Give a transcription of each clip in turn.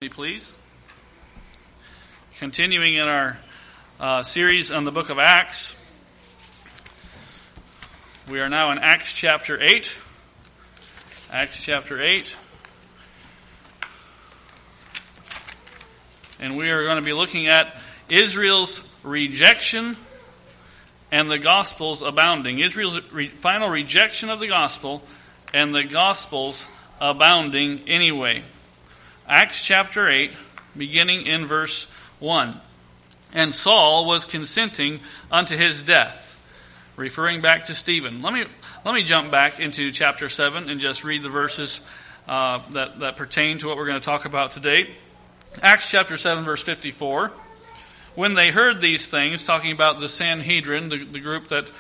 please. Continuing in our series on the book of Acts. We are now in Acts chapter 8. Acts chapter 8. And we are going to be looking at Israel's rejection and the gospel's abounding. Israel's final rejection of the gospel and the gospel's abounding anyway. Acts chapter 8, beginning in verse 1. And Saul was consenting unto his death, referring back to Stephen. Let me jump back into chapter 7 and just read the verses that pertain to what we're going to talk about today. Acts chapter 7, verse 54. When they heard these things, talking about the Sanhedrin, the group that,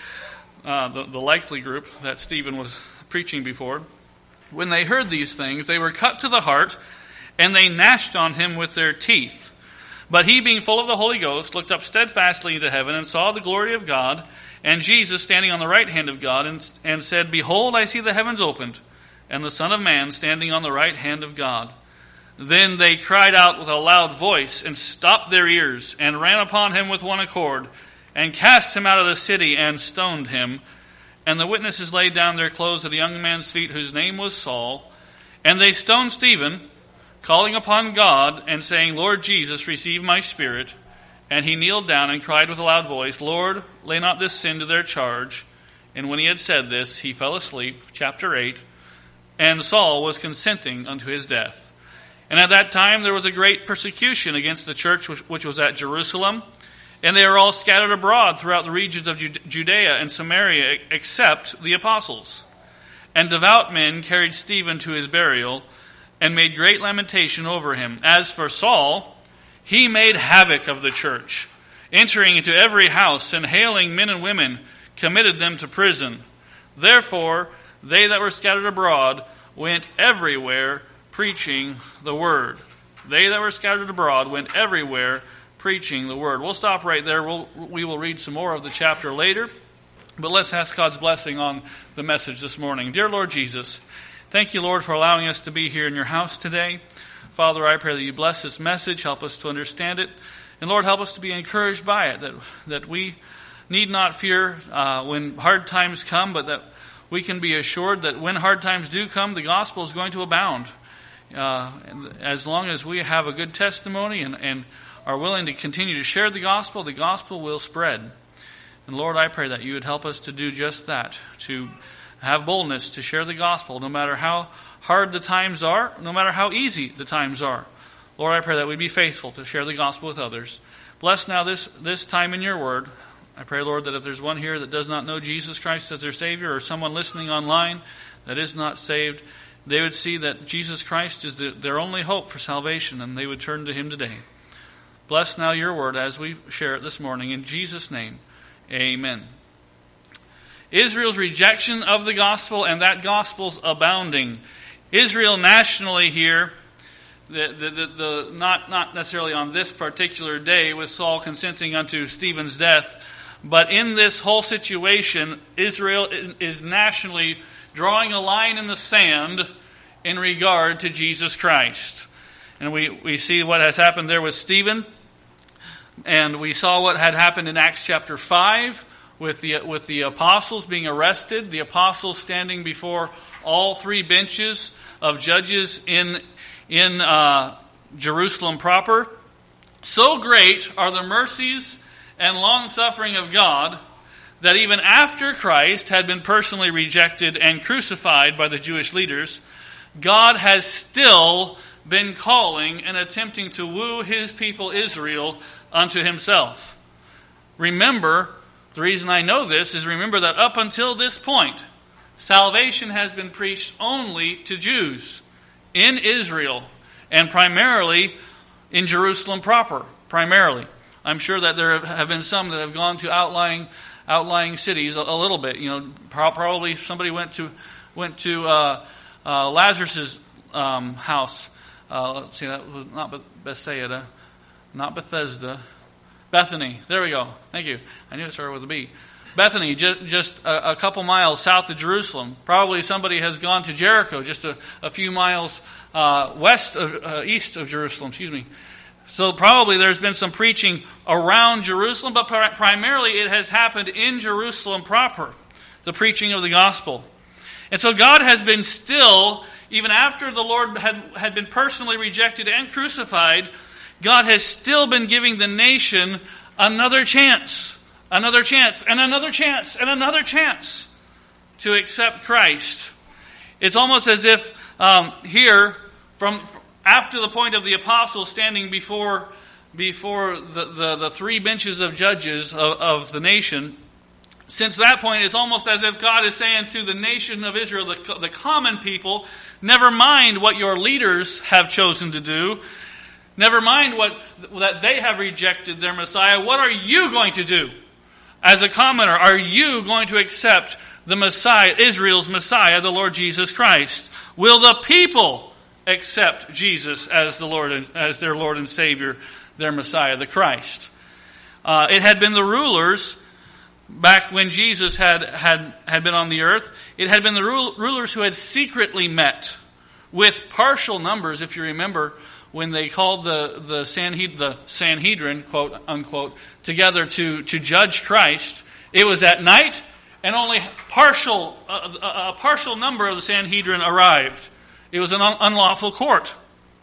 the likely group that Stephen was preaching before, when they heard these things, they were cut to the heart, and they gnashed on him with their teeth. But he, being full of the Holy Ghost, looked up steadfastly into heaven, and saw the glory of God, and Jesus standing on the right hand of God, and said, Behold, I see the heavens opened, and the Son of Man standing on the right hand of God. Then they cried out with a loud voice, and stopped their ears, and ran upon him with one accord, and cast him out of the city, and stoned him. And the witnesses laid down their clothes at a young man's feet, whose name was Saul. And they stoned Stephen, calling upon God, and saying, Lord Jesus, receive my spirit. And he kneeled down and cried with a loud voice, Lord, lay not this sin to their charge. And when he had said this, he fell asleep. Chapter 8. And Saul was consenting unto his death. And at that time there was a great persecution against the church which was at Jerusalem. And they were all scattered abroad throughout the regions of Judea and Samaria, except the apostles. And devout men carried Stephen to his burial, and made great lamentation over him. As for Saul, he made havoc of the church, entering into every house, and hailing men and women, committed them to prison. Therefore, they that were scattered abroad went everywhere preaching the word. They that were scattered abroad went everywhere preaching the word. We'll stop right there. We will read some more of the chapter later. But let's ask God's blessing on the message this morning. Dear Lord Jesus, thank you, Lord, for allowing us to be here in your house today. Father, I pray that you bless this message, help us to understand it. And Lord, help us to be encouraged by it, that we need not fear when hard times come, but that we can be assured that when hard times do come, the gospel is going to abound. As long as we have a good testimony and are willing to continue to share the gospel will spread. And Lord, I pray that you would help us to do just that, to have boldness to share the gospel, no matter how hard the times are, no matter how easy the times are. Lord, I pray that we'd be faithful to share the gospel with others. Bless now this time in your word. I pray, Lord, that if there's one here that does not know Jesus Christ as their Savior, or someone listening online that is not saved, they would see that Jesus Christ is their only hope for salvation, and they would turn to him today. Bless now your word as we share it this morning. In Jesus' name, amen. Israel's rejection of the gospel and that gospel's abounding. Israel nationally here, not necessarily on this particular day with Saul consenting unto Stephen's death, but in this whole situation, Israel is nationally drawing a line in the sand in regard to Jesus Christ. And we see what has happened there with Stephen. And we saw what had happened in Acts chapter 5 with the apostles being arrested, the apostles standing before all three benches of judges in Jerusalem proper. So great are the mercies and long-suffering of God that even after Christ had been personally rejected and crucified by the Jewish leaders, God has still been calling and attempting to woo his people Israel unto himself. Remember, the reason I know this is remember that up until this point, salvation has been preached only to Jews in Israel and primarily in Jerusalem proper. Primarily. I'm sure that there have been some that have gone to outlying cities a little bit. You know, probably somebody went to Lazarus's house. Let's see, that was not Bethsaida. Not Bethesda. Bethany. There we go. Thank you. I knew it started with a B. Bethany, just a couple miles south of Jerusalem. Probably somebody has gone to Jericho, just a few miles east of Jerusalem. So probably there's been some preaching around Jerusalem, but primarily it has happened in Jerusalem proper, the preaching of the gospel. And so God has been still, even after the Lord had been personally rejected and crucified, God has still been giving the nation another chance, and another chance, and another chance to accept Christ. It's almost as if here, from after the point of the apostles standing before the three benches of judges of the nation, since that point, it's almost as if God is saying to the nation of Israel, the common people, never mind what your leaders have chosen to do, never mind that they have rejected their Messiah, what are you going to do? As a commoner, are you going to accept the Messiah, Israel's Messiah, the Lord Jesus Christ? Will the people accept Jesus as the Lord, as their Lord and Savior, their Messiah, the Christ? It had been the rulers back when Jesus had been on the earth. It had been the rulers who had secretly met with partial numbers, if you remember, when they called the Sanhedrin, quote unquote, together to judge Christ. It was at night, and only a partial number of the Sanhedrin arrived. It was an unlawful court.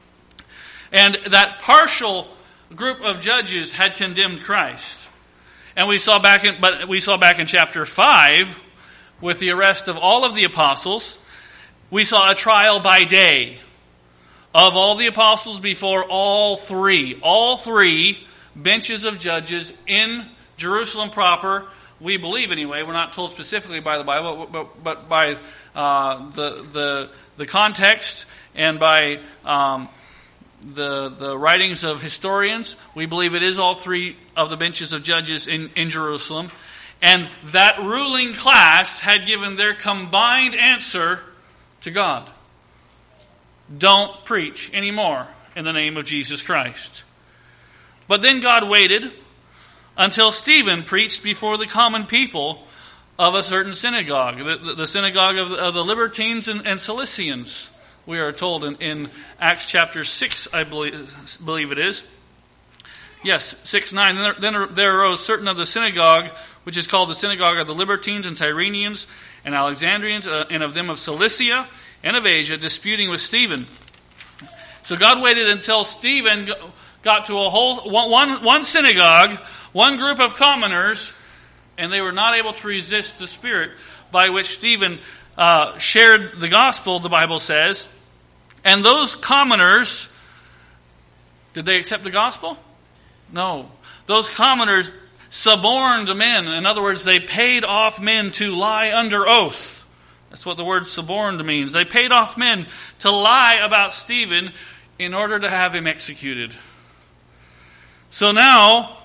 And that partial group of judges had condemned Christ. And we saw back in chapter 5, with the arrest of all of the apostles, we saw a trial by day of all the apostles before all three benches of judges in Jerusalem proper. We believe anyway. We're not told specifically by the Bible, but by the context and by the writings of historians, we believe it is all three of the benches of judges in Jerusalem. And that ruling class had given their combined answer to God. Don't preach anymore in the name of Jesus Christ. But then God waited until Stephen preached before the common people of a certain synagogue, the synagogue of the Libertines and Cilicians, we are told in Acts chapter 6, I believe it is. Yes, 6:9. Then there arose certain of the synagogue, which is called the synagogue of the Libertines and Cyrenians and Alexandrians, and of them of Cilicia and of Asia, disputing with Stephen. So God waited until Stephen got to one synagogue, one group of commoners, and they were not able to resist the spirit by which Stephen shared the gospel, the Bible says. And those commoners, did they accept the gospel? No. Those commoners suborned men. In other words, they paid off men to lie under oath. That's what the word suborned means. They paid off men to lie about Stephen in order to have him executed. So now,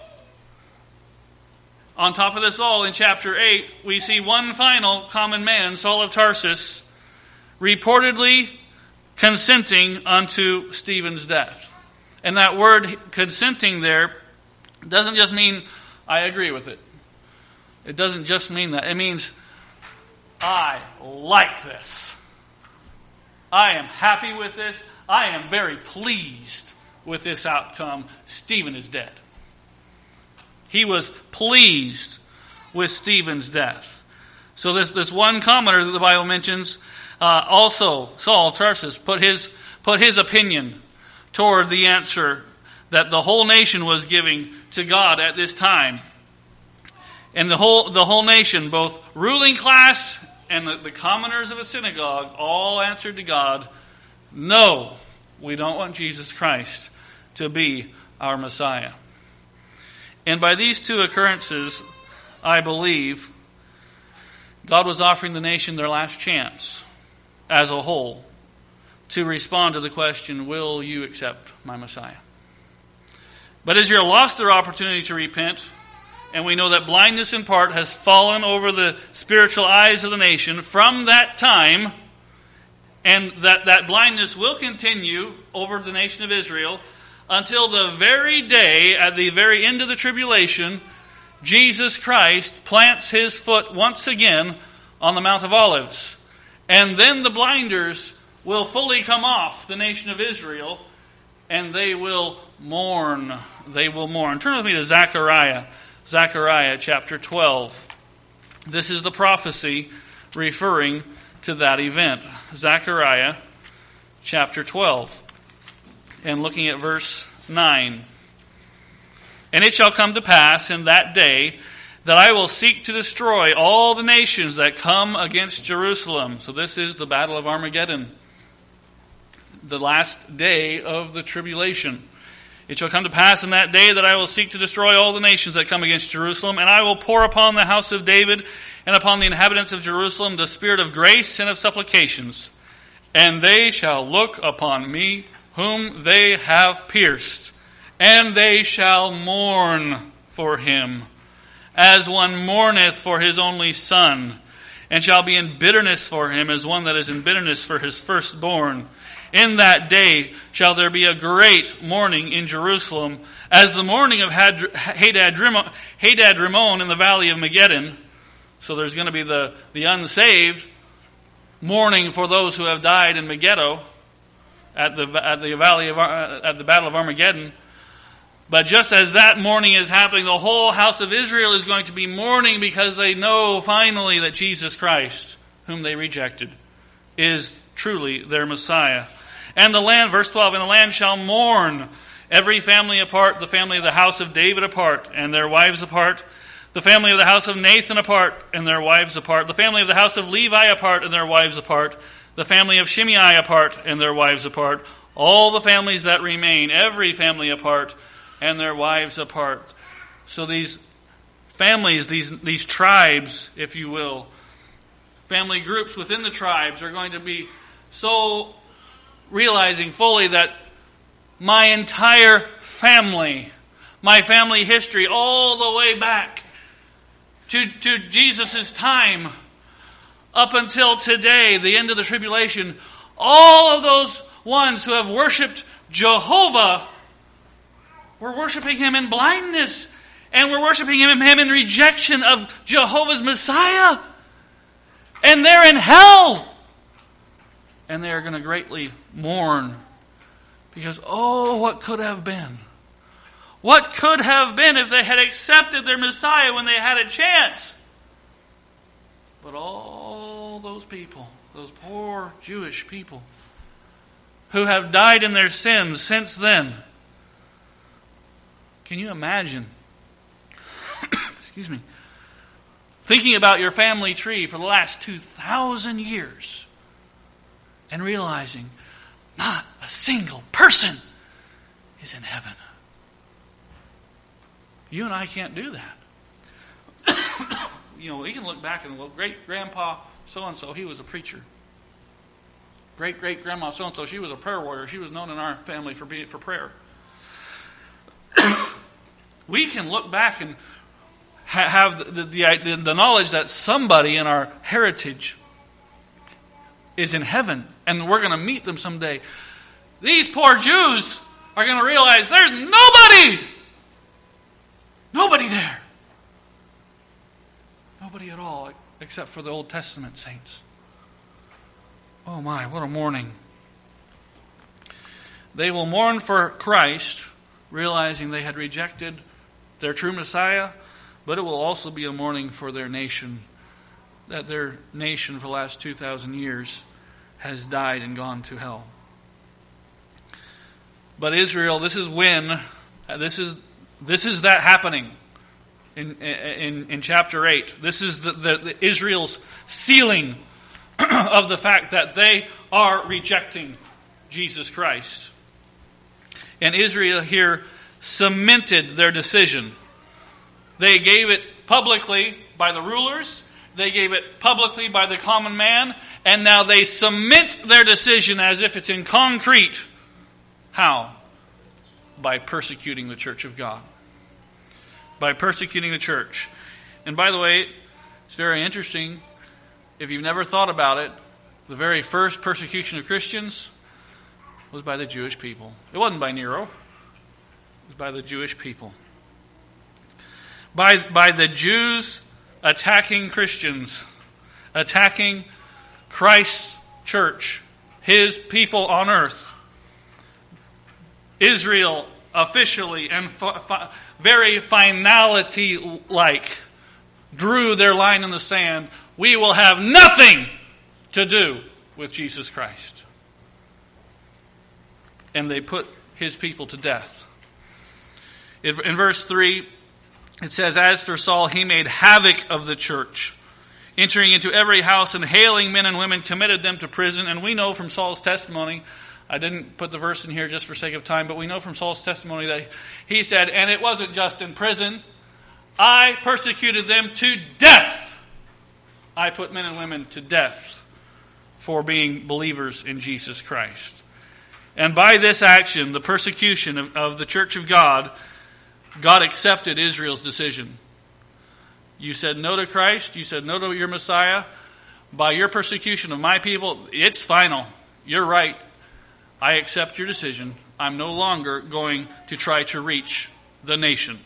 on top of this all, in chapter 8, we see one final common man, Saul of Tarsus, reportedly consenting unto Stephen's death. And that word consenting there doesn't just mean, I agree with it. It doesn't just mean that. It means, I like this. I am happy with this. I am very pleased with this outcome. Stephen is dead. He was pleased with Stephen's death. So this one commoner that the Bible mentions, also Saul of Tarsus put his opinion toward the answer that the whole nation was giving to God at this time. And the whole nation, both ruling class and the commoners of a synagogue, all answered to God, no, we don't want Jesus Christ to be our Messiah. And by these two occurrences, I believe God was offering the nation their last chance as a whole to respond to the question, will you accept my Messiah? But Israel lost their opportunity to repent, and we know that blindness in part has fallen over the spiritual eyes of the nation from that time, and that blindness will continue over the nation of Israel until the very day, at the very end of the tribulation, Jesus Christ plants his foot once again on the Mount of Olives. And then the blinders will fully come off the nation of Israel, and they will mourn. They will mourn. Turn with me to Zechariah. Zechariah chapter 12. This is the prophecy referring to that event. Zechariah chapter 12. And looking at verse 9. And it shall come to pass in that day that I will seek to destroy all the nations that come against Jerusalem. So this is the battle of Armageddon, the last day of the tribulation. It shall come to pass in that day that I will seek to destroy all the nations that come against Jerusalem, and I will pour upon the house of David and upon the inhabitants of Jerusalem the spirit of grace and of supplications. And they shall look upon me whom they have pierced, and they shall mourn for him, as one mourneth for his only son, and shall be in bitterness for him, as one that is in bitterness for his firstborn. In that day shall there be a great mourning in Jerusalem, as the mourning of Hadad-Rimmon in the valley of Megiddon. So there's going to be the unsaved mourning for those who have died in Megiddo at the battle of Armageddon. But just as that mourning is happening, the whole house of Israel is going to be mourning because they know finally that Jesus Christ, whom they rejected, is truly their Messiah. And the land, verse 12, and the land shall mourn, every family apart, the family of the house of David apart, and their wives apart, the family of the house of Nathan apart, and their wives apart, the family of the house of Levi apart, and their wives apart, the family of Shimei apart, and their wives apart, all the families that remain, every family apart, and their wives apart. So these families, these tribes, if you will, family groups within the tribes are going to be so realizing fully that my entire family, my family history, all the way back to Jesus' time, up until today, the end of the tribulation, all of those ones who have worshipped Jehovah, we're worshiping him in blindness, and we're worshiping him in rejection of Jehovah's Messiah. And they're in hell. And they are going to greatly mourn. Because, oh, what could have been? What could have been if they had accepted their Messiah when they had a chance? But all those people, those poor Jewish people, who have died in their sins since then. Can you imagine, excuse me, thinking about your family tree for the last 2,000 years and realizing not a single person is in heaven? You and I can't do that. We can look back and, great-grandpa so-and-so, he was a preacher. Great-great-grandma so-and-so, she was a prayer warrior. She was known in our family for prayer. We can look back and have the knowledge that somebody in our heritage is in heaven, and we're going to meet them someday. These poor Jews are going to realize there's nobody there. Nobody at all, except for the Old Testament saints. Oh my, what a mourning. They will mourn for Christ, realizing they had rejected their true Messiah, but it will also be a mourning for their nation, that their nation for the last 2,000 years has died and gone to hell. But Israel, this is that happening in chapter 8. This is the Israel's sealing of the fact that they are rejecting Jesus Christ. And Israel here cemented their decision. They gave it publicly by the rulers. They gave it publicly by the common man. And now they cement their decision as if it's in concrete. How? By persecuting the church of God. By persecuting the church. And by the way, it's very interesting. If you've never thought about it, the very first persecution of Christians was by the Jewish people. It wasn't by Nero. It was by the Jewish people. by the Jews attacking Christians, attacking Christ's church, his people on earth. Israel officially and very finality-like drew their line in the sand. We will have nothing to do with Jesus Christ. And they put his people to death. In verse 3, it says, "As for Saul, he made havoc of the church, entering into every house and hailing men and women, committed them to prison." And we know from Saul's testimony, I didn't put the verse in here just for sake of time, but we know from Saul's testimony that he said, "And it wasn't just in prison. I persecuted them to death. I put men and women to death for being believers in Jesus Christ." And by this action, the persecution of the church of God, God accepted Israel's decision. You said no to Christ. You said no to your Messiah. By your persecution of my people, it's final. You're right. I accept your decision. I'm no longer going to try to reach the nation.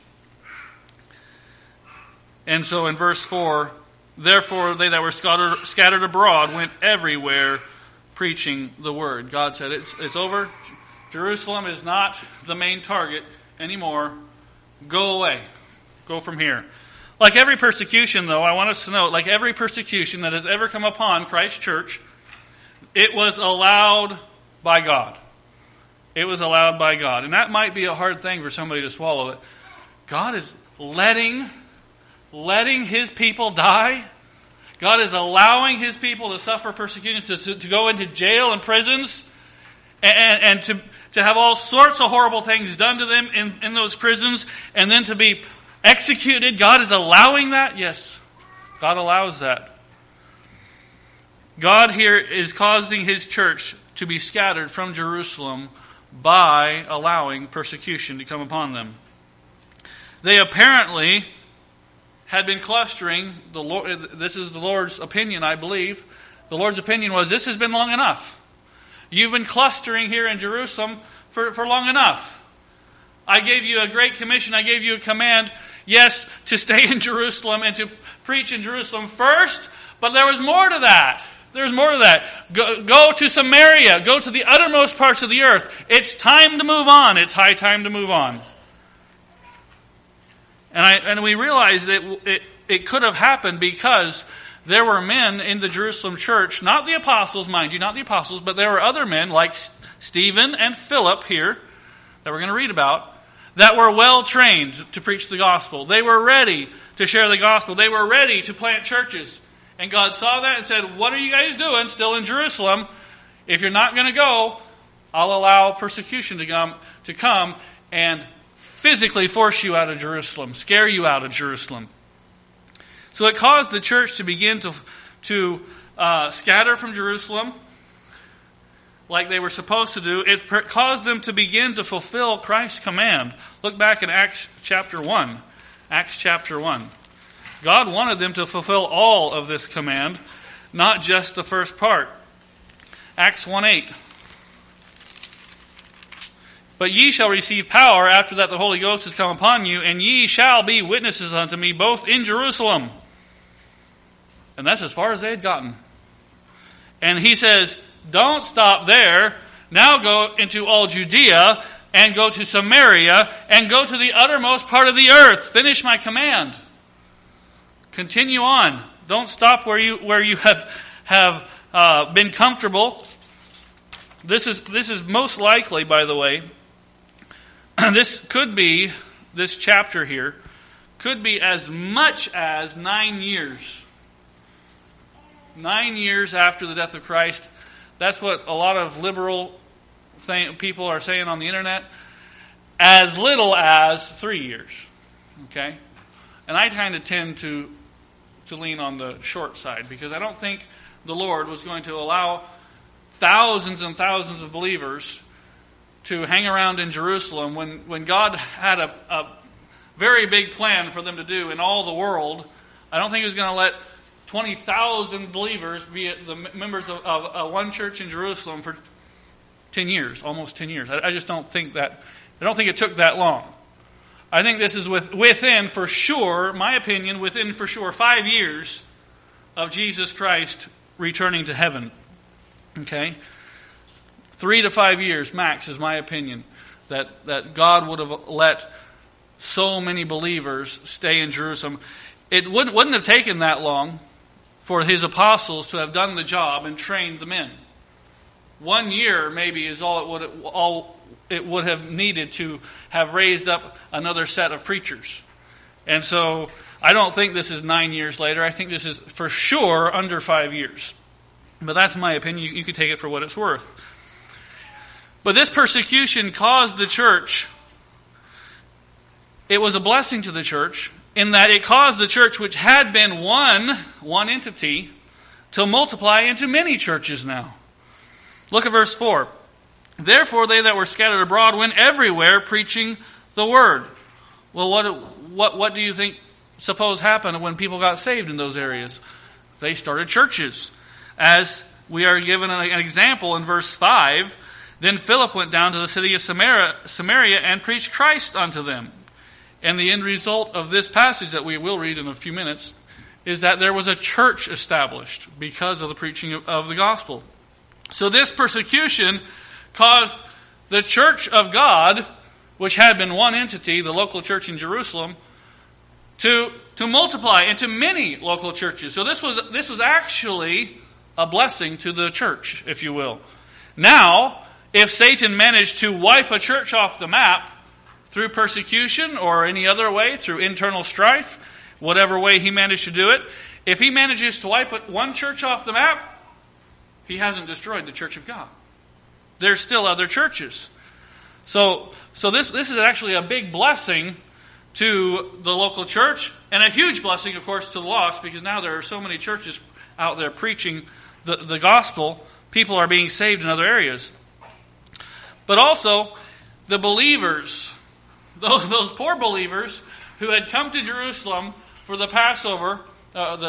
And so in verse 4, "Therefore they that were scattered abroad went everywhere preaching the word." God said, it's over. Jerusalem is not the main target anymore. Go away. Go from here. Like every persecution, though, I want us to note, like every persecution that has ever come upon Christ's church, it was allowed by God. It was allowed by God. And that might be a hard thing for somebody to swallow. It. God is letting his people die. God is allowing his people to suffer persecution, to go into jail and prisons, and to have all sorts of horrible things done to them in those prisons, and then to be executed. God is allowing that? Yes, God allows that. God here is causing his church to be scattered from Jerusalem by allowing persecution to come upon them. They apparently had been clustering. This is the Lord's opinion, I believe. The Lord's opinion was, this has been long enough. You've been clustering here in Jerusalem for long enough. I gave you a great commission. I gave you a command, yes, to stay in Jerusalem and to preach in Jerusalem first, but there was more to that. There's more to that. Go to Samaria. Go to the uttermost parts of the earth. It's time to move on. It's high time to move on. And we realize that it could have happened because there were men in the Jerusalem church, not the apostles, mind you, not the apostles, but there were other men like Stephen and Philip here that we're going to read about, that were well trained to preach the gospel. They were ready to share the gospel. They were ready to plant churches. And God saw that and said, "What are you guys doing still in Jerusalem? If you're not going to go, I'll allow persecution to come and physically force you out of Jerusalem, scare you out of Jerusalem." So it caused the church to begin to scatter from Jerusalem like they were supposed to do. It caused them to begin to fulfill Christ's command. Look back in Acts chapter 1. Acts chapter 1. God wanted them to fulfill all of this command, not just the first part. Acts 1:8. "But ye shall receive power after that the Holy Ghost is come upon you, and ye shall be witnesses unto me both in Jerusalem." And that's as far as they had gotten. And he says, don't stop there. Now go into all Judea and go to Samaria and go to the uttermost part of the earth. Finish my command. Continue on. Don't stop where you have been comfortable. This is most likely, by the way, this chapter here could be as much as 9 years. 9 years after the death of Christ. That's what a lot of liberal people are saying on the internet. As little as 3 years. Okay? And I kind of tend to lean on the short side, because I don't think the Lord was going to allow thousands and thousands of believers to hang around in Jerusalem when God had a very big plan for them to do in all the world. I don't think He was going to let 20,000 believers be the members of one church in Jerusalem for 10 years, almost 10 years. I just don't think that. I don't think it took that long. I think this is within, for sure, my opinion, within, for sure, 5 years of Jesus Christ returning to heaven. Okay? 3 to 5 years max is my opinion that God would have let so many believers stay in Jerusalem. It wouldn't have taken that long for his apostles to have done the job and trained the men. 1 year maybe is all it would have needed to have raised up another set of preachers. And so I don't think this is 9 years later. I think this is for sure under 5 years. But that's my opinion. You can take it for what it's worth. But this persecution caused the church, it was a blessing to the church in that it caused the church, which had been one entity, to multiply into many churches now. Look at verse 4. Therefore they that were scattered abroad went everywhere preaching the word. Well, what do you think, suppose, happened when people got saved in those areas? They started churches. As we are given an example in verse 5, then Philip went down to the city of Samaria and preached Christ unto them. And the end result of this passage that we will read in a few minutes is that there was a church established because of the preaching of the gospel. So this persecution caused the church of God, which had been one entity, the local church in Jerusalem, to multiply into many local churches. So this was actually a blessing to the church, if you will. Now, if Satan managed to wipe a church off the map through persecution or any other way, through internal strife, whatever way he managed to do it, if he manages to wipe one church off the map, he hasn't destroyed the church of God. There's still other churches. So this is actually a big blessing to the local church, and a huge blessing, of course, to the lost, because now there are so many churches out there preaching the gospel. People are being saved in other areas. But also, the believers, those poor believers who had come to Jerusalem for the Passover, the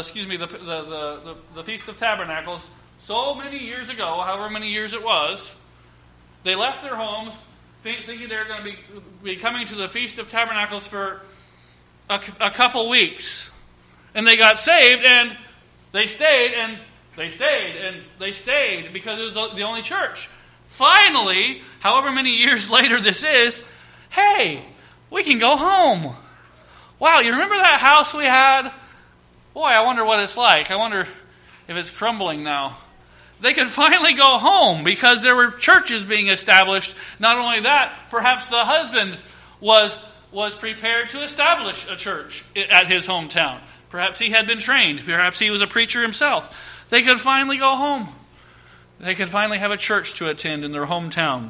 Feast of Tabernacles, so many years ago, however many years it was, they left their homes thinking they were going to be coming to the Feast of Tabernacles for a couple weeks. And they got saved, and they stayed, and they stayed, and they stayed, because it was the only church. Finally, however many years later this is, hey, we can go home. Wow, you remember that house we had? Boy, I wonder what it's like. I wonder if it's crumbling now. They could finally go home because there were churches being established. Not only that, perhaps the husband was prepared to establish a church at his hometown. Perhaps he had been trained. Perhaps he was a preacher himself. They could finally go home. They could finally have a church to attend in their hometown.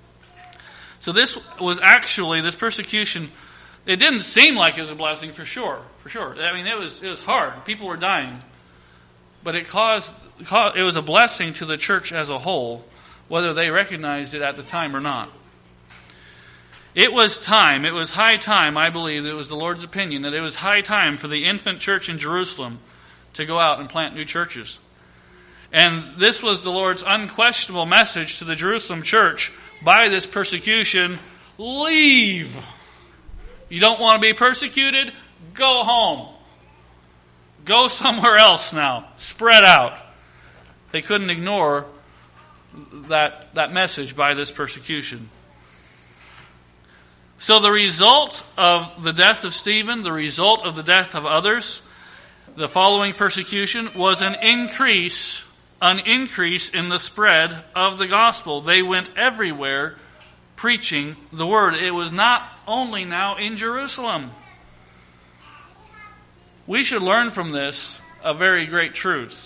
So this persecution, it didn't seem like it was a blessing for sure. I mean, it was hard. People were dying. But it was a blessing to the church as a whole, whether they recognized it at the time or not. It was high time, I believe, it was the Lord's opinion, that it was high time for the infant church in Jerusalem to go out and plant new churches. And this was the Lord's unquestionable message to the Jerusalem church by this persecution: leave. You don't want to be persecuted? Go home. Go somewhere else now. Spread out. They couldn't ignore that message by this persecution. So the result of the death of Stephen, the result of the death of others, the following persecution was an increase in the spread of the gospel. They went everywhere preaching the word. It was not only now in Jerusalem. We should learn from this a very great truth.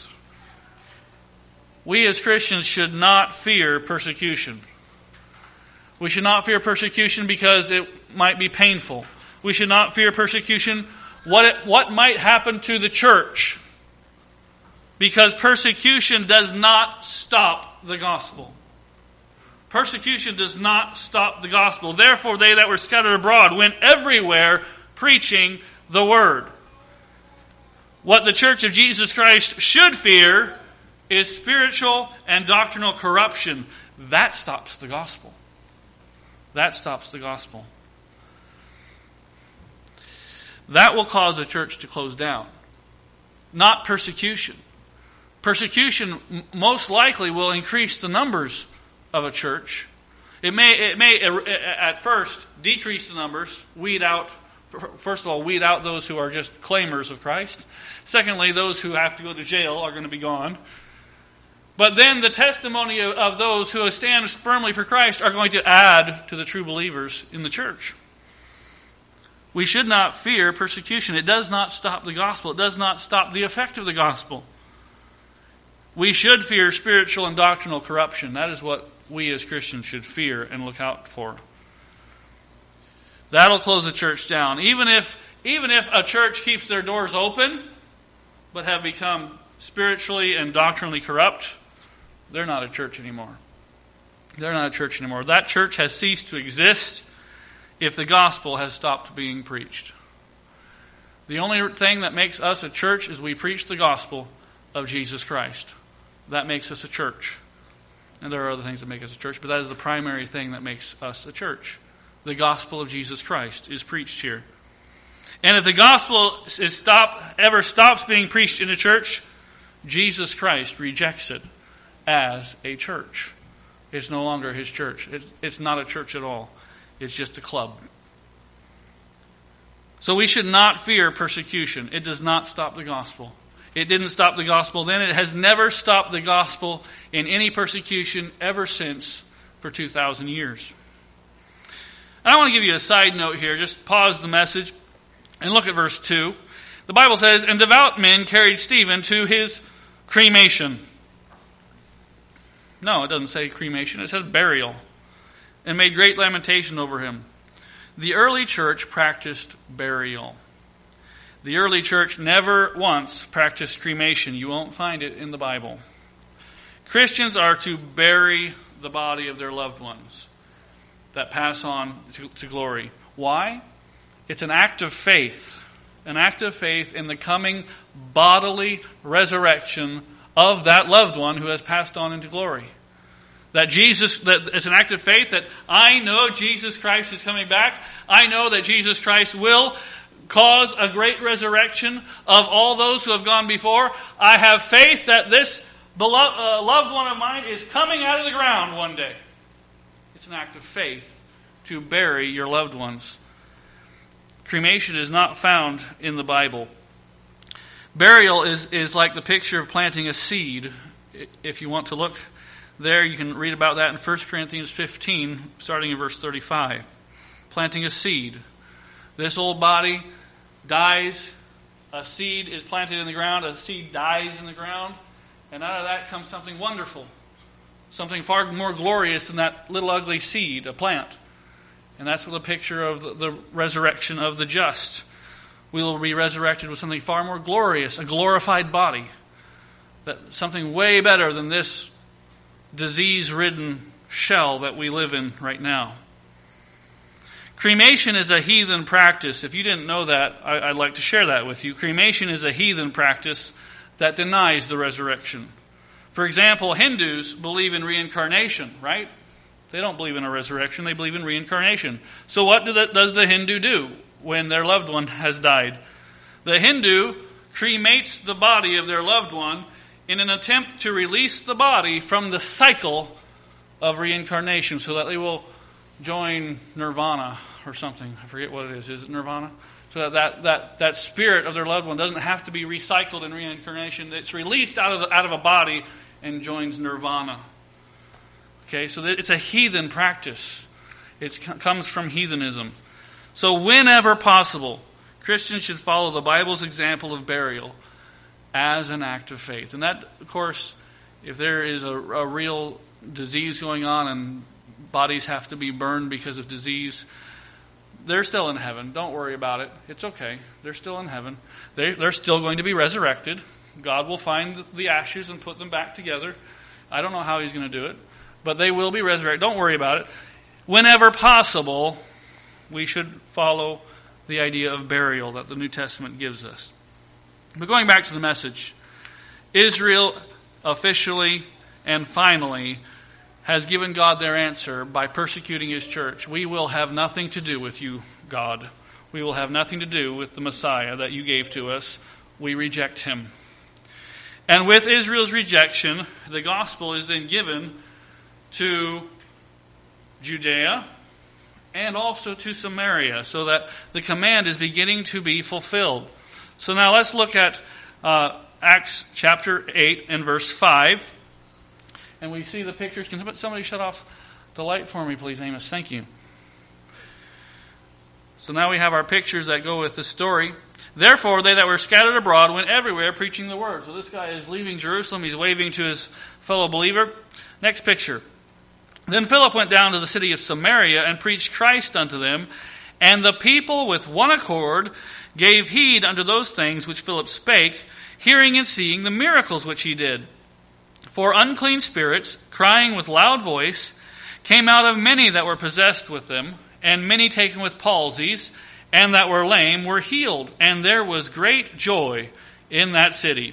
We as Christians should not fear persecution. We should not fear persecution because it might be painful. We should not fear persecution, what might happen to the church, because persecution does not stop the gospel. Persecution does not stop the gospel. Therefore, they that were scattered abroad went everywhere preaching the word. What the church of Jesus Christ should fear is spiritual and doctrinal corruption. That stops the gospel. That stops the gospel. that will cause a church to close down. Not persecution. Persecution most likely will increase the numbers of a church. It may at first decrease the numbers, weed out those who are just claimers of Christ. Secondly, those who have to go to jail are going to be gone. But then the testimony of those who stand firmly for Christ are going to add to the true believers in the church. We should not fear persecution. It does not stop the gospel. It does not stop the effect of the gospel. We should fear spiritual and doctrinal corruption. That is what we as Christians should fear and look out for. That'll close the church down. Even if a church keeps their doors open, but have become spiritually and doctrinally corrupt, they're not a church anymore. They're not a church anymore. That church has ceased to exist if the gospel has stopped being preached. The only thing that makes us a church is we preach the gospel of Jesus Christ. That makes us a church. And there are other things that make us a church, but that is the primary thing that makes us a church. The gospel of Jesus Christ is preached here. And if the gospel ever stops being preached in a church, Jesus Christ rejects it as a church. It's no longer his church. It's not a church at all. It's just a club. So we should not fear persecution. It does not stop the gospel. It didn't stop the gospel then. It has never stopped the gospel in any persecution ever since for 2,000 years. And I want to give you a side note here. Just pause the message and look at verse 2. The Bible says, "And devout men carried Stephen to his cremation." No, it doesn't say cremation. It says burial. "And made great lamentation over him." The early church practiced burial. The early church never once practiced cremation. You won't find it in the Bible. Christians are to bury the body of their loved ones that pass on to glory. Why? It's an act of faith. An act of faith in the coming bodily resurrection of that loved one who has passed on into glory. That it's an act of faith that I know Jesus Christ is coming back. I know that Jesus Christ will cause a great resurrection of all those who have gone before. I have faith that this loved one of mine is coming out of the ground one day. It's an act of faith to bury your loved ones. Cremation is not found in the Bible. Burial is like the picture of planting a seed. If you want to look there, you can read about that in 1 Corinthians 15, starting in verse 35. Planting a seed. This old body dies. A seed is planted in the ground. A seed dies in the ground. And out of that comes something wonderful. Something far more glorious than that little ugly seed, a plant. And that's the picture of the resurrection of the just. We will be resurrected with something far more glorious, a glorified body. Something way better than this disease-ridden shell that we live in right now. Cremation is a heathen practice. If you didn't know that, I'd like to share that with you. Cremation is a heathen practice that denies the resurrection. For example, Hindus believe in reincarnation, right? They don't believe in a resurrection. They believe in reincarnation. So what does the Hindu do when their loved one has died? The Hindu cremates the body of their loved one in an attempt to release the body from the cycle of reincarnation so that they will join nirvana or something. I forget what it is. Is it nirvana? So that spirit of their loved one doesn't have to be recycled in reincarnation. It's released out of a body and joins nirvana. Okay, so it's a heathen practice. It comes from heathenism. So whenever possible, Christians should follow the Bible's example of burial as an act of faith. And that, of course, if there is a real disease going on and bodies have to be burned because of disease, they're still in heaven. Don't worry about it. It's okay. They're still in heaven. They're still going to be resurrected. God will find the ashes and put them back together. I don't know how he's going to do it, but they will be resurrected. Don't worry about it. Whenever possible, we should follow the idea of burial that the New Testament gives us. But going back to the message, Israel officially and finally has given God their answer by persecuting his church. We will have nothing to do with you, God. we will have nothing to do with the Messiah that you gave to us. We reject him. And with Israel's rejection, the gospel is then given to Judea and also to Samaria, so that the command is beginning to be fulfilled. So now let's look at Acts chapter 8 and verse 5. And we see the pictures. Can somebody shut off the light for me, please, Amos? Thank you. So now we have our pictures that go with the story. Therefore, they that were scattered abroad went everywhere preaching the word. So this guy is leaving Jerusalem. He's waving to his fellow believer. Next picture. Then Philip went down to the city of Samaria and preached Christ unto them. And the people with one accord gave heed unto those things which Philip spake, hearing and seeing the miracles which he did. For unclean spirits, crying with loud voice, came out of many that were possessed with them, and many taken with palsies, and that were lame were healed, and there was great joy in that city.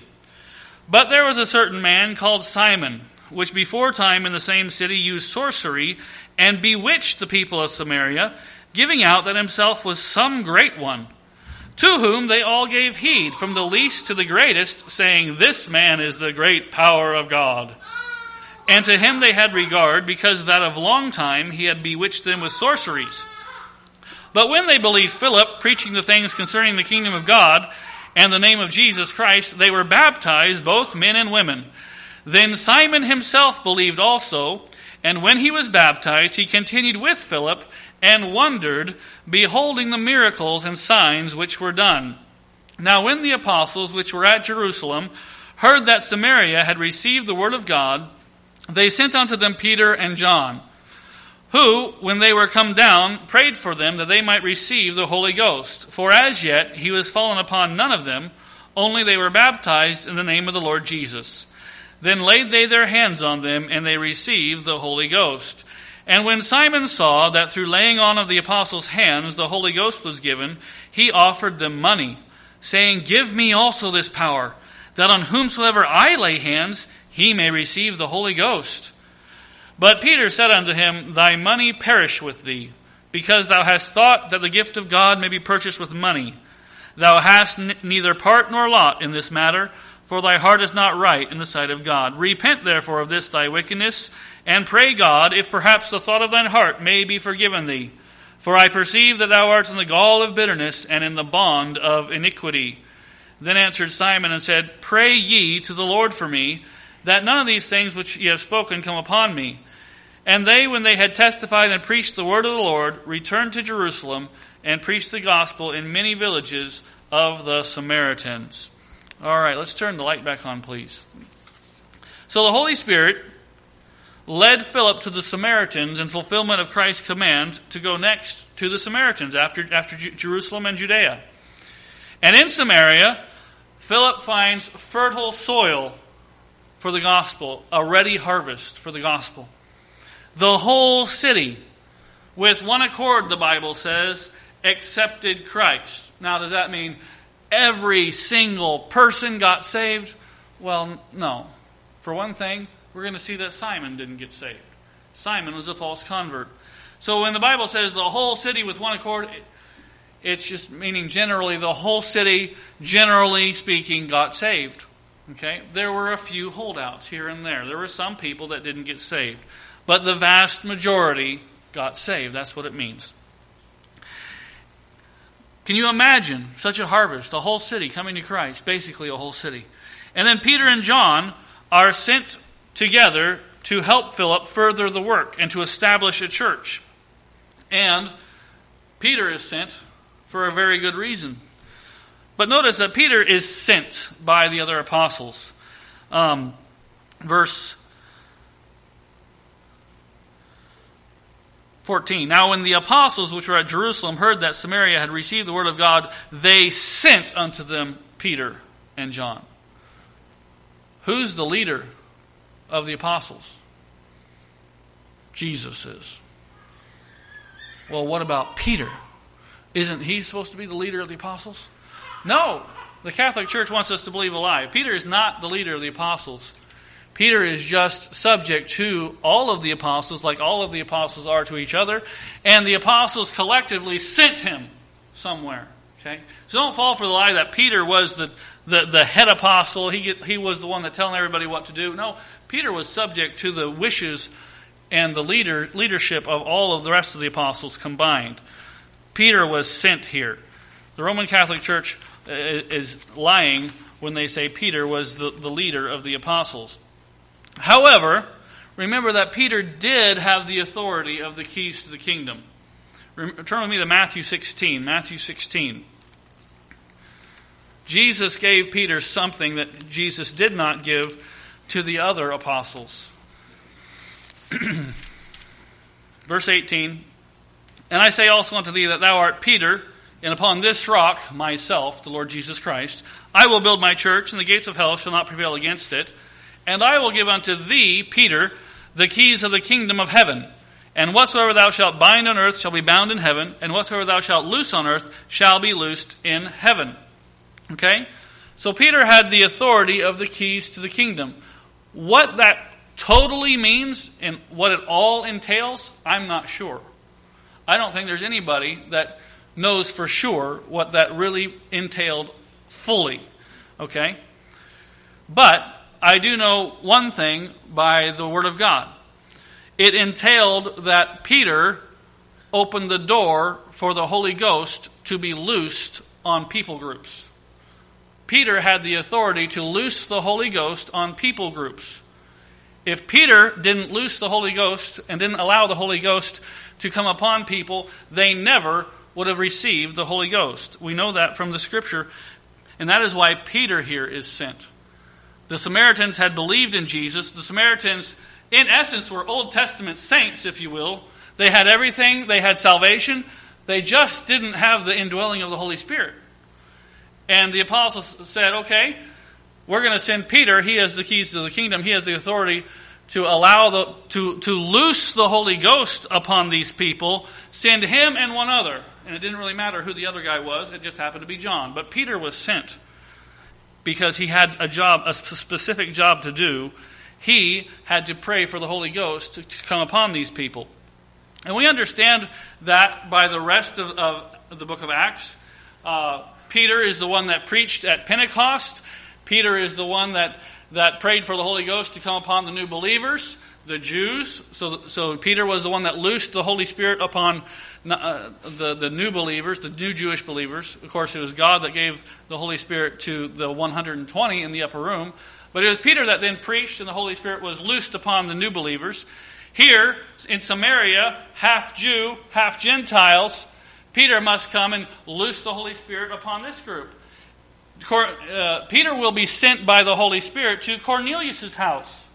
But there was a certain man called Simon, which before time in the same city used sorcery, and bewitched the people of Samaria, giving out that himself was some great one, to whom they all gave heed, from the least to the greatest, saying, This man is the great power of God. And to him they had regard, because that of long time he had bewitched them with sorceries. But when they believed Philip, preaching the things concerning the kingdom of God, and the name of Jesus Christ, they were baptized, both men and women. Then Simon himself believed also, and when he was baptized, he continued with Philip, and wondered, beholding the miracles and signs which were done. Now when the apostles which were at Jerusalem heard that Samaria had received the word of God, they sent unto them Peter and John, who, when they were come down, prayed for them that they might receive the Holy Ghost. For as yet he was fallen upon none of them, only they were baptized in the name of the Lord Jesus. Then laid they their hands on them, and they received the Holy Ghost. And when Simon saw that through laying on of the apostles' hands the Holy Ghost was given, he offered them money, saying, Give me also this power, that on whomsoever I lay hands, he may receive the Holy Ghost. But Peter said unto him, Thy money perish with thee, because thou hast thought that the gift of God may be purchased with money. Thou hast neither part nor lot in this matter, for thy heart is not right in the sight of God. Repent therefore of this thy wickedness, and pray God, if perhaps the thought of thine heart may be forgiven thee. For I perceive that thou art in the gall of bitterness, and in the bond of iniquity. Then answered Simon and said, Pray ye to the Lord for me, that none of these things which ye have spoken come upon me. And they, when they had testified and preached the word of the Lord, returned to Jerusalem, and preached the gospel in many villages of the Samaritans. All right, let's turn the light back on, please. So the Holy Spirit led Philip to the Samaritans in fulfillment of Christ's command to go next to the Samaritans after Jerusalem and Judea. And in Samaria, Philip finds fertile soil for the gospel, a ready harvest for the gospel. The whole city, with one accord, the Bible says, accepted Christ. Now, does that mean every single person got saved? Well, no. For one thing, we're going to see that Simon didn't get saved. Simon was a false convert. So when the Bible says the whole city with one accord, it's just meaning generally the whole city, generally speaking, got saved. Okay? There were a few holdouts here and there. There were some people that didn't get saved. But the vast majority got saved. That's what it means. Can you imagine such a harvest, a whole city coming to Christ, basically a whole city? And then Peter and John are sent together to help Philip further the work and to establish a church. And Peter is sent for a very good reason. But notice that Peter is sent by the other apostles. Verse 14. Now when the apostles which were at Jerusalem heard that Samaria had received the word of God, they sent unto them Peter and John. Who's the leader of the apostles? Jesus is. Well, what about Peter? Isn't he supposed to be the leader of the apostles? No. The Catholic Church wants us to believe a lie. Peter is not the leader of the apostles. Peter is just subject to all of the apostles, like all of the apostles are to each other, and the apostles collectively sent him somewhere. Okay? So don't fall for the lie that Peter was the head apostle. He was the one that telling everybody what to do. No, Peter was subject to the wishes and the leadership of all of the rest of the apostles combined. Peter was sent here. The Roman Catholic Church is lying when they say Peter was the leader of the apostles. However, remember that Peter did have the authority of the keys to the kingdom. Turn with me to Matthew 16. Matthew 16. Jesus gave Peter something that Jesus did not give to the other apostles. Verse 18. And I say also unto thee that thou art Peter, and upon this rock, myself, the Lord Jesus Christ, I will build my church, and the gates of hell shall not prevail against it. And I will give unto thee, Peter, the keys of the kingdom of heaven. And whatsoever thou shalt bind on earth shall be bound in heaven, and whatsoever thou shalt loose on earth shall be loosed in heaven. Okay? So Peter had the authority of the keys to the kingdom. What that totally means and what it all entails, I'm not sure. I don't think there's anybody that knows for sure what that really entailed fully. Okay? But I do know one thing by the Word of God. It entailed that Peter opened the door for the Holy Ghost to be loosed on people groups. Peter had the authority to loose the Holy Ghost on people groups. If Peter didn't loose the Holy Ghost and didn't allow the Holy Ghost to come upon people, they never would have received the Holy Ghost. We know that from the Scripture, and that is why Peter here is sent. The Samaritans had believed in Jesus. The Samaritans, in essence, were Old Testament saints, if you will. They had everything. They had salvation. They just didn't have the indwelling of the Holy Spirit. And the apostles said, okay, we're going to send Peter. He has the keys to the kingdom. He has the authority to allow to loose the Holy Ghost upon these people. Send him and one other. And it didn't really matter who the other guy was. It just happened to be John. But Peter was sent because he had a specific job to do. He had to pray for the Holy Ghost to come upon these people. And we understand that by the rest of the book of Acts. Peter is the one that preached at Pentecost. Peter is the one that prayed for the Holy Ghost to come upon the new believers, the Jews. So Peter was the one that loosed the Holy Spirit upon the new believers, the new Jewish believers. Of course, it was God that gave the Holy Spirit to the 120 in the upper room. But it was Peter that then preached, and the Holy Spirit was loosed upon the new believers. Here in Samaria, half Jew, half Gentiles, Peter must come and loose the Holy Spirit upon this group. Peter will be sent by the Holy Spirit to Cornelius' house,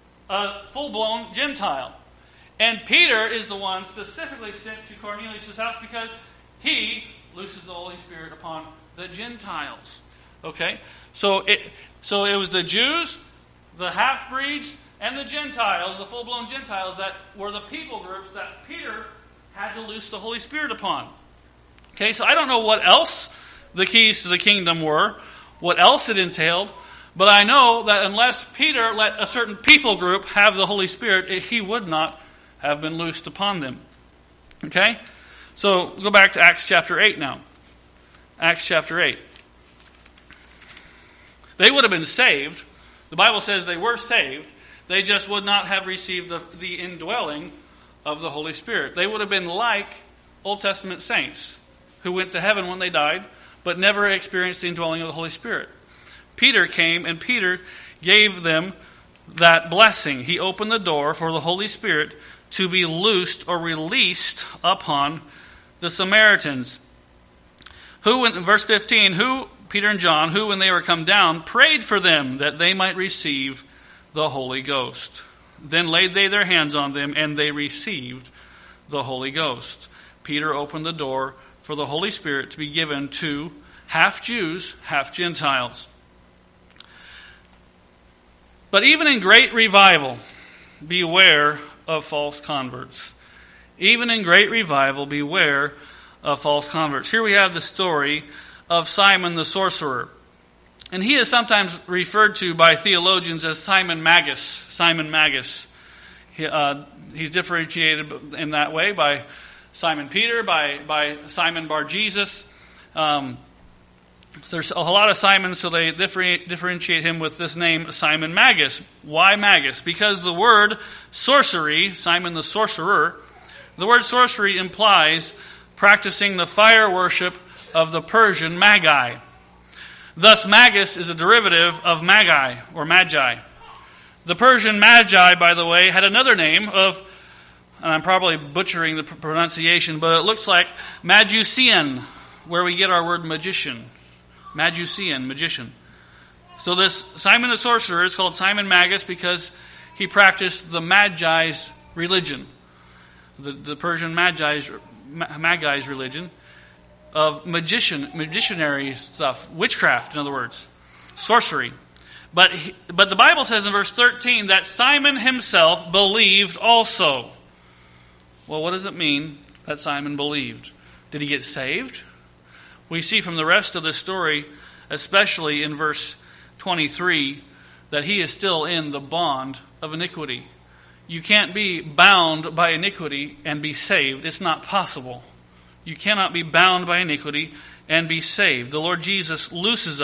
a full-blown Gentile. And Peter is the one specifically sent to Cornelius' house because he looses the Holy Spirit upon the Gentiles. Okay? So it was the Jews, the half-breeds, and the Gentiles, the full-blown Gentiles, that were the people groups that Peter had to loose the Holy Spirit upon. Okay, so I don't know what else the keys to the kingdom were, what else it entailed, but I know that unless Peter let a certain people group have the Holy Spirit, he would not have been loosed upon them. Okay? So, go back to Acts chapter 8 now. Acts chapter 8. They would have been saved. The Bible says they were saved. They just would not have received the indwelling of the Holy Spirit. They would have been like Old Testament saints who went to heaven when they died, but never experienced the indwelling of the Holy Spirit. Peter came, and Peter gave them that blessing. He opened the door for the Holy Spirit to be loosed or released upon the Samaritans. Who, in verse 15, Peter and John, who, when they were come down, prayed for them that they might receive the Holy Ghost. Then laid they their hands on them, and they received the Holy Ghost. Peter opened the door for the Holy Spirit to be given to half Jews, half Gentiles. But even in great revival, beware of false converts. Even in great revival, beware of false converts. Here we have the story of Simon the sorcerer. And he is sometimes referred to by theologians as Simon Magus. Simon Magus. He's differentiated in that way by Simon Peter, by Simon Bar-Jesus. There's a lot of Simons, so they differentiate him with this name, Simon Magus. Why Magus? Because the word sorcery, Simon the sorcerer, the word sorcery implies practicing the fire worship of the Persian Magi. Thus, Magus is a derivative of Magi or Magi. The Persian Magi, by the way, had another name of, and I'm probably butchering the pronunciation, but it looks like Magiusian, where we get our word magician. Magiusian, magician. So this Simon the sorcerer is called Simon Magus because he practiced the Magi's religion, the Persian Magi's religion of magicianary stuff, witchcraft, in other words, sorcery. But the Bible says in verse 13 that Simon himself believed also. Well, what does it mean that Simon believed? Did he get saved? We see from the rest of the story, especially in verse 23, that he is still in the bond of iniquity. You can't be bound by iniquity and be saved. It's not possible. You cannot be bound by iniquity and be saved. The Lord Jesus releases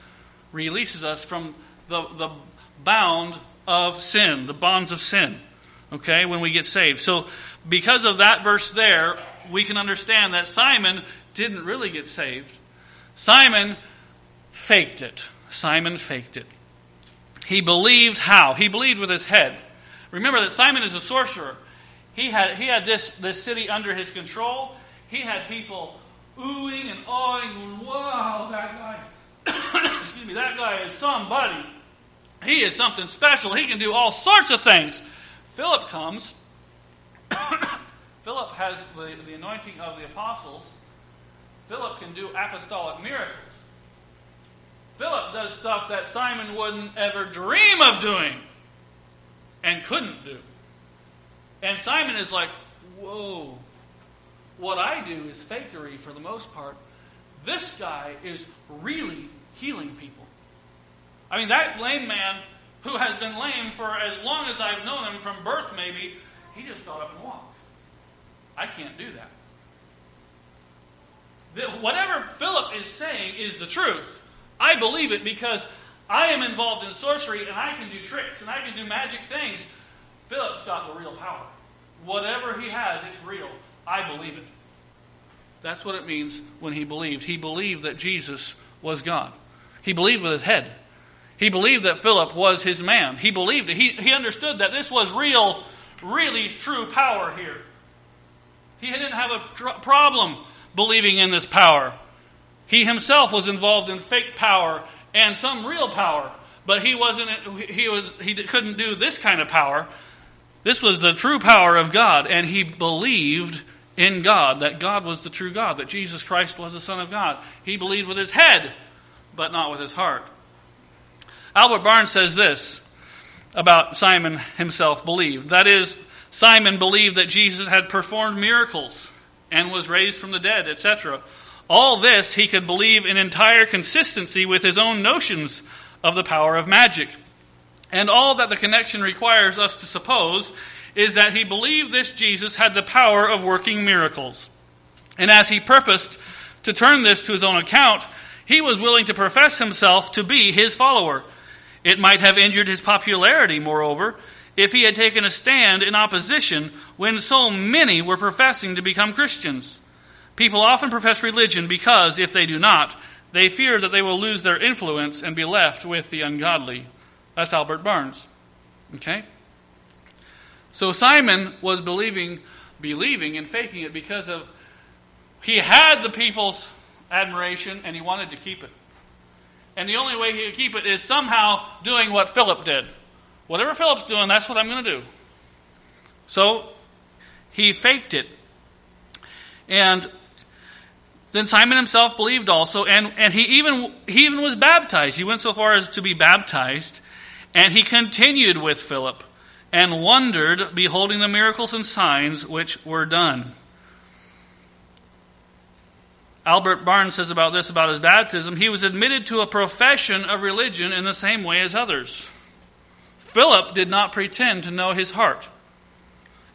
us from the bound of sin, the bonds of sin, okay, when we get saved. So because of that verse there, we can understand that Simon didn't really get saved. Simon faked it. Simon faked it. He believed how? He believed with his head. Remember that Simon is a sorcerer. He had this city under his control. He had people oohing and awing, going, wow, that guy, excuse me, that guy is somebody. He is something special. He can do all sorts of things. Philip comes. Philip has the anointing of the apostles. Philip can do apostolic miracles. Philip does stuff that Simon wouldn't ever dream of doing and couldn't do. And Simon is like, whoa, what I do is fakery for the most part. This guy is really healing people. I mean, that lame man who has been lame for as long as I've known him, from birth maybe, he just got up and walked. I can't do that. Whatever Philip is saying is the truth. I believe it because I am involved in sorcery and I can do tricks and I can do magic things. Philip's got the real power. Whatever he has, it's real. I believe it. That's what it means when he believed. He believed that Jesus was God. He believed with his head. He believed that Philip was his man. He believed it. He understood that this was real, really true power here. He didn't have a problem believing in this power. He himself was involved in fake power and some real power, but he couldn't do this kind of power. This was the true power of God, and he believed in God, that God was the true God, that Jesus Christ was the Son of God. He believed with his head, but not with his heart. Albert Barnes says this about Simon himself believed. That is, Simon believed that Jesus had performed miracles and was raised from the dead, etc. All this he could believe in entire consistency with his own notions of the power of magic. And all that the connection requires us to suppose is that he believed this Jesus had the power of working miracles. And as he purposed to turn this to his own account, he was willing to profess himself to be his follower. It might have injured his popularity, moreover, if he had taken a stand in opposition when so many were professing to become Christians. People often profess religion because, if they do not, they fear that they will lose their influence and be left with the ungodly. That's Albert Barnes. Okay? So Simon was believing and faking it because of he had the people's admiration and he wanted to keep it. And the only way he could keep it is somehow doing what Philip did. Whatever Philip's doing, that's what I'm going to do. So he faked it. And then Simon himself believed also, and he even was baptized. He went so far as to be baptized, and he continued with Philip and wondered, beholding the miracles and signs which were done. Albert Barnes says about this, about his baptism, he was admitted to a profession of religion in the same way as others. Philip did not pretend to know his heart.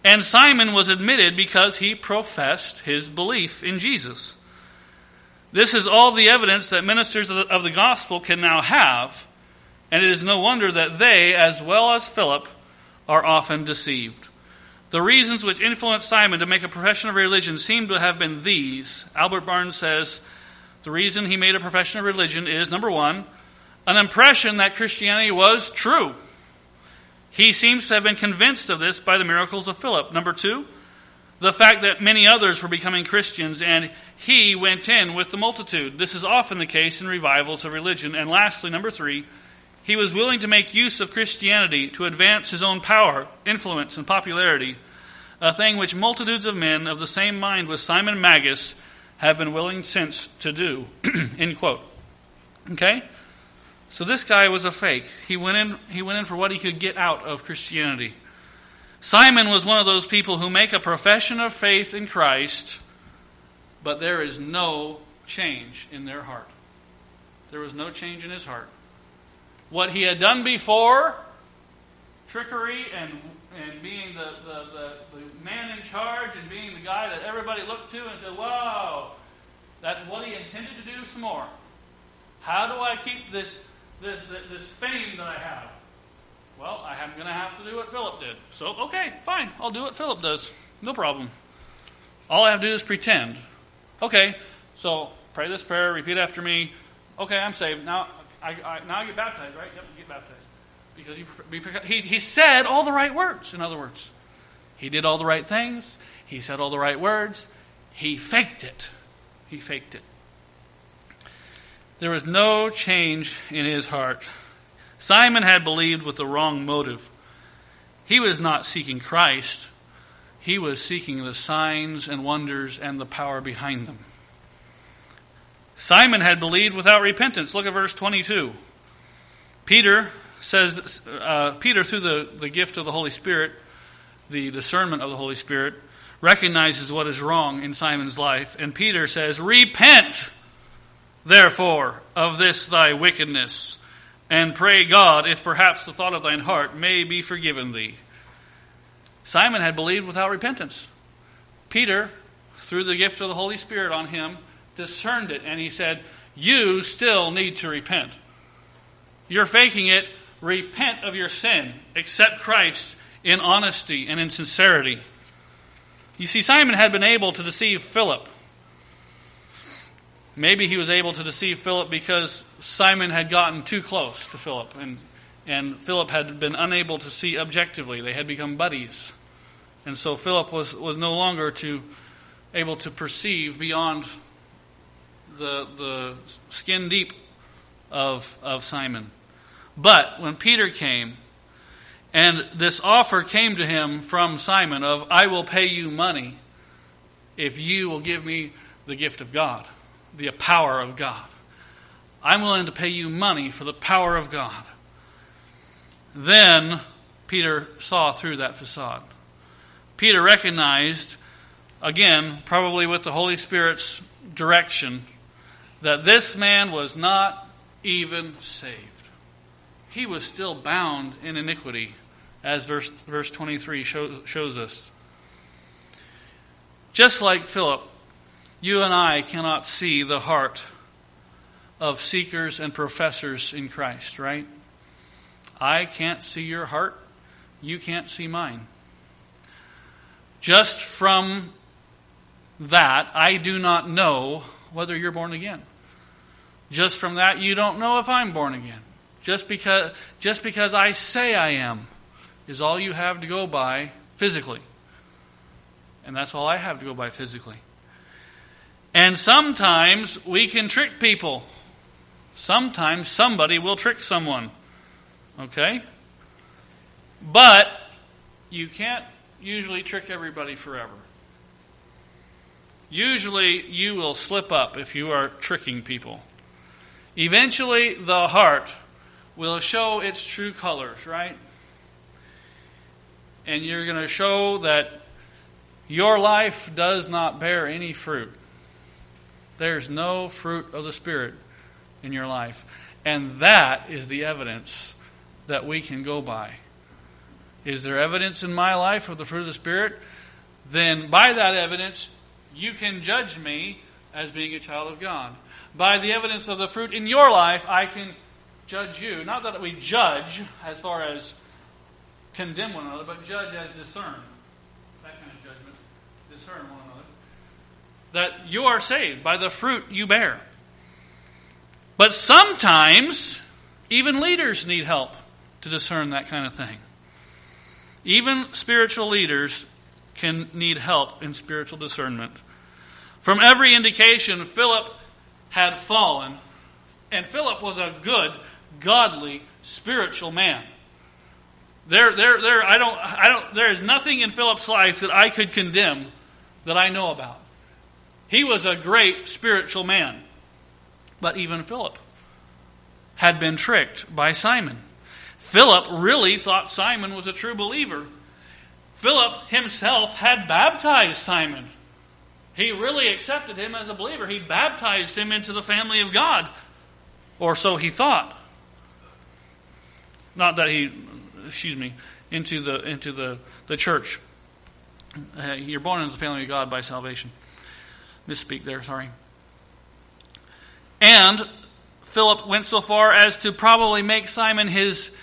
And Simon was admitted because he professed his belief in Jesus. This is all the evidence that ministers of the gospel can now have, and it is no wonder that they, as well as Philip, are often deceived. The reasons which influenced Simon to make a profession of religion seem to have been these. Albert Barnes says the reason he made a profession of religion is, number one, an impression that Christianity was true. He seems to have been convinced of this by the miracles of Philip. Number two, the fact that many others were becoming Christians and he went in with the multitude. This is often the case in revivals of religion. And lastly, number three, he was willing to make use of Christianity to advance his own power, influence, and popularity, a thing which multitudes of men of the same mind with Simon Magus have been willing since to do. End quote. Okay? So this guy was a fake. He went in for what he could get out of Christianity. Simon was one of those people who make a profession of faith in Christ, but there is no change in their heart. There was no change in his heart. What he had done before, trickery and being the man in charge and being the guy that everybody looked to and said, "Wow, that's what he intended to do some more. How do I keep this fame that I have?" Well, I'm going to have to do what Philip did. So, okay, fine. I'll do what Philip does. No problem. All I have to do is pretend. Okay, so pray this prayer, repeat after me. Okay, I'm saved. Now I get baptized, right? Yep, get baptized. Because he said all the right words, in other words. He did all the right things. He said all the right words. He faked it. He faked it. There was no change in his heart. Simon had believed with the wrong motive. He was not seeking Christ. He was seeking the signs and wonders and the power behind them. Simon had believed without repentance. Look at verse 22. Peter says, through the gift of the Holy Spirit, the discernment of the Holy Spirit, recognizes what is wrong in Simon's life. And Peter says, "Repent, therefore, of this thy wickedness, and pray God, if perhaps the thought of thine heart may be forgiven thee." Simon had believed without repentance. Peter, through the gift of the Holy Spirit on him, discerned it, and he said, "You still need to repent. You're faking it. Repent of your sin. Accept Christ in honesty and in sincerity." You see, Simon had been able to deceive Philip. Maybe he was able to deceive Philip because Simon had gotten too close to Philip, and Philip had been unable to see objectively. They had become buddies. And so Philip was no longer able to perceive beyond the skin deep of Simon. But when Peter came, and this offer came to him from Simon of, "I will pay you money if you will give me the gift of God, the power of God. I'm willing to pay you money for the power of God." Then Peter saw through that facade. Peter recognized, again, probably with the Holy Spirit's direction, that this man was not even saved. He was still bound in iniquity, as verse 23 shows us. Just like Philip, you and I cannot see the heart of seekers and professors in Christ, right? I can't see your heart. You can't see mine. Just from that, I do not know whether you're born again. Just from that, you don't know if I'm born again. Just because I say I am is all you have to go by physically. And that's all I have to go by physically. And sometimes we can trick people. Sometimes somebody will trick someone. Okay? But you can't usually trick everybody forever. Usually you will slip up if you are tricking people. Eventually the heart will show its true colors, right? And you're going to show that your life does not bear any fruit. There's no fruit of the Spirit in your life. And that is the evidence that we can go by. Is there evidence in my life of the fruit of the Spirit? Then by that evidence, you can judge me as being a child of God. By the evidence of the fruit in your life, I can judge you. Not that we judge as far as condemn one another, but judge as discern. That kind of judgment. Discern one another. That you are saved by the fruit you bear. But sometimes, even leaders need help to discern that kind of thing. Even spiritual leaders can need help in spiritual discernment. From every indication, Philip had fallen, and Philip was a good, godly, spiritual man. There is nothing in Philip's life that I could condemn that I know about. He was a great spiritual man. But even Philip had been tricked by Simon. Philip really thought Simon was a true believer. Philip himself had baptized Simon. He really accepted him as a believer. He baptized him into the family of God. Or so he thought. Not that into the church. You're born into the family of God by salvation. Misspeak there, sorry. And Philip went so far as to probably make Simon his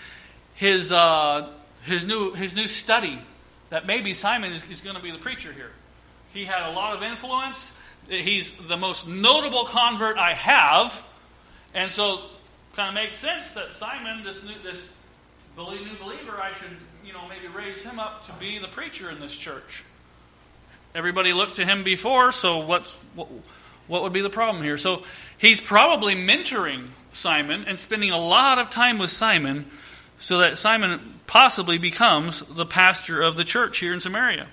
new study. That maybe Simon is going to be the preacher here. He had a lot of influence. He's the most notable convert I have. And so kind of makes sense that Simon, this new believer, I should maybe raise him up to be the preacher in this church. Everybody looked to him before, so what would be the problem here? So he's probably mentoring Simon and spending a lot of time with Simon so that Simon possibly becomes the pastor of the church here in Samaria.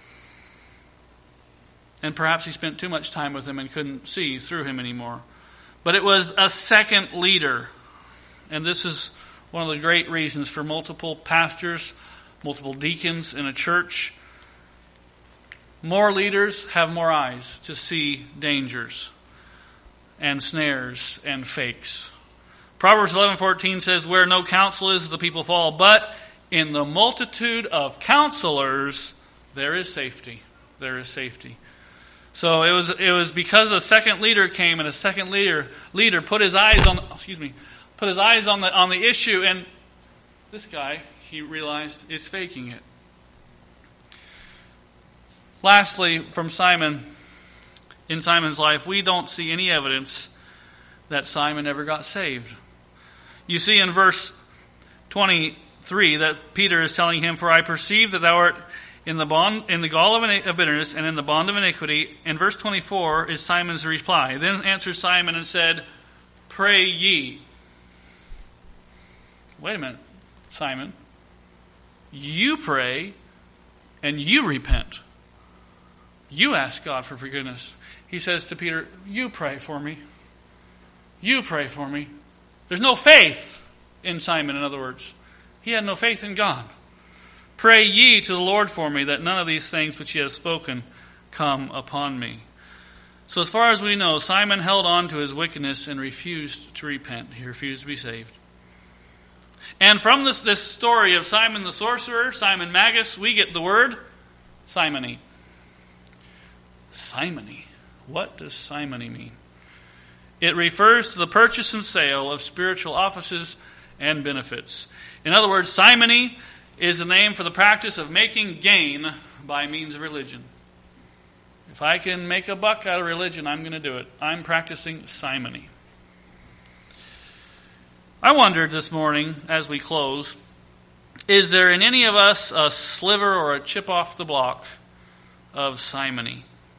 And perhaps he spent too much time with him and couldn't see through him anymore. But it was a second leader. And this is one of the great reasons for multiple pastors, multiple deacons in a church. More leaders have more eyes to see dangers and snares and fakes. Proverbs 11:14 says, "Where no counsel is, the people fall, but in the multitude of counselors there is safety." There is safety. So it was because a second leader came, and a second leader put his eyes on the issue, and this guy, he realized, is faking it. Lastly, from Simon, in Simon's life, we don't see any evidence that Simon ever got saved. You see in verse 23 that Peter is telling him, "For I perceive that thou art in the gall of bitterness and in the bond of iniquity." And verse 24 is Simon's reply. Then answered Simon and said, "Pray ye." Wait a minute, Simon. You pray and you repent. You ask God for forgiveness. He says to Peter, "You pray for me. You pray for me." There's no faith in Simon, in other words. He had no faith in God. "Pray ye to the Lord for me, that none of these things which ye have spoken come upon me." So as far as we know, Simon held on to his wickedness and refused to repent. He refused to be saved. And from this story of Simon the sorcerer, Simon Magus, we get the word simony. Simony. What does simony mean? It refers to the purchase and sale of spiritual offices and benefits. In other words, simony is the name for the practice of making gain by means of religion. If I can make a buck out of religion, I'm going to do it. I'm practicing simony. I wondered this morning, as we close, is there in any of us a sliver or a chip off the block of simony?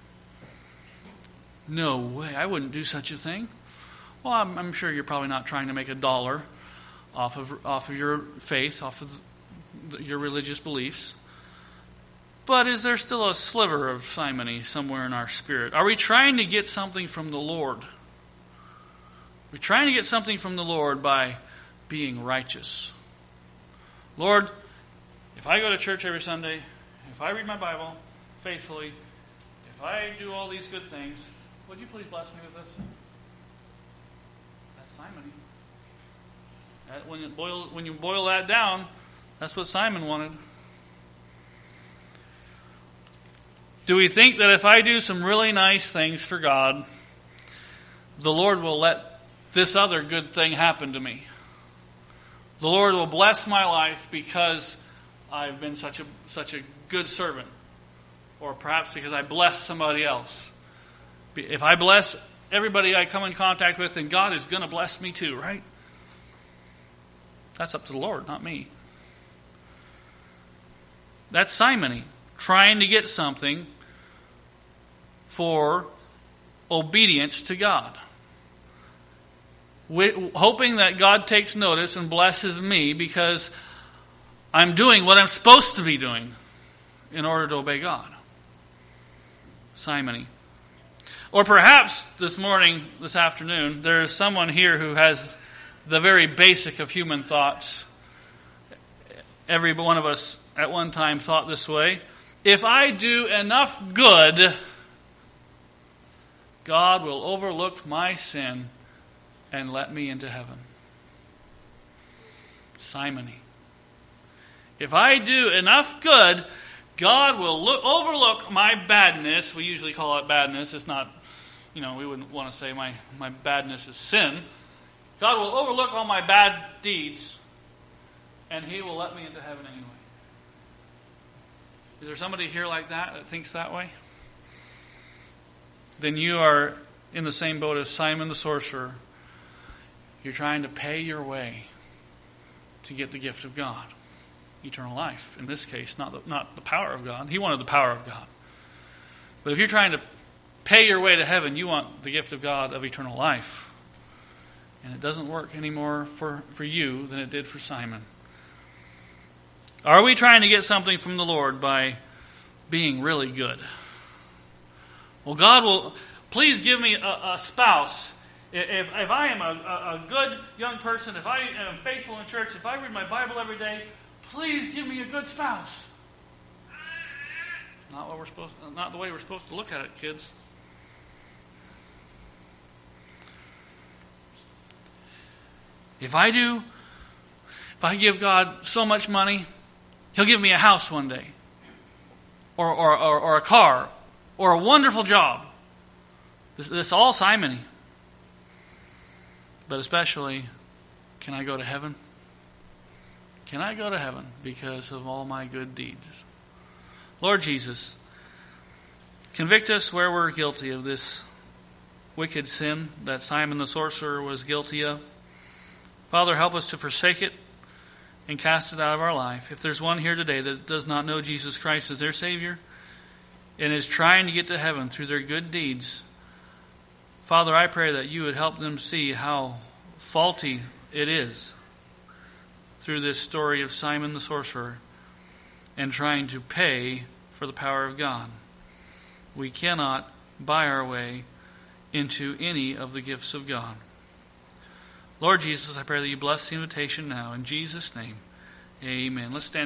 No way, I wouldn't do such a thing. Well, I'm sure you're probably not trying to make $1 off of your faith, off of your religious beliefs. But is there still a sliver of simony somewhere in our spirit? Are we trying to get something from the Lord? We're trying to get something from the Lord by being righteous. Lord, if I go to church every Sunday, if I read my Bible faithfully, if I do all these good things, would you please bless me with this? That's simony. When you boil that down, that's what Simon wanted. Do we think that if I do some really nice things for God, the Lord will let this other good thing happen to me? The Lord will bless my life because I've been such a good servant, or perhaps because I bless somebody else. If I bless everybody I come in contact with, then God is going to bless me too, right? That's up to the Lord, not me. That's simony, trying to get something for obedience to God. Hoping that God takes notice and blesses me because I'm doing what I'm supposed to be doing in order to obey God. Simony. Or perhaps this afternoon, there is someone here who has the very basic of human thoughts. Every one of us at one time thought this way. If I do enough good, God will overlook my sin and let me into heaven. Simony. If I do enough good, God will overlook my badness. We usually call it badness. It's not, we wouldn't want to say my badness is sin. God will overlook all my bad deeds, and He will let me into heaven anyway. Is there somebody here like that thinks that way? Then you are in the same boat as Simon the sorcerer. You're trying to pay your way to get the gift of God. Eternal life. In this case, not the power of God. He wanted the power of God. But if you're trying to pay your way to heaven, you want the gift of God of eternal life. And it doesn't work anymore for you than it did for Simon. Are we trying to get something from the Lord by being really good? Well, God will please give me a spouse. If I am a good young person, if I am faithful in church, if I read my Bible every day, please give me a good spouse. Not the way we're supposed to look at it, kids. If I give God so much money, He'll give me a house one day, or a car, or a wonderful job. This all simony. But especially, can I go to heaven? Can I go to heaven because of all my good deeds? Lord Jesus, convict us where we're guilty of this wicked sin that Simon the sorcerer was guilty of. Father, help us to forsake it and cast it out of our life. If there's one here today that does not know Jesus Christ as their Savior and is trying to get to heaven through their good deeds, Father, I pray that you would help them see how faulty it is through this story of Simon the sorcerer and trying to pay for the power of God. We cannot buy our way into any of the gifts of God. Lord Jesus, I pray that you bless the invitation now. In Jesus' name, amen. Let's stand.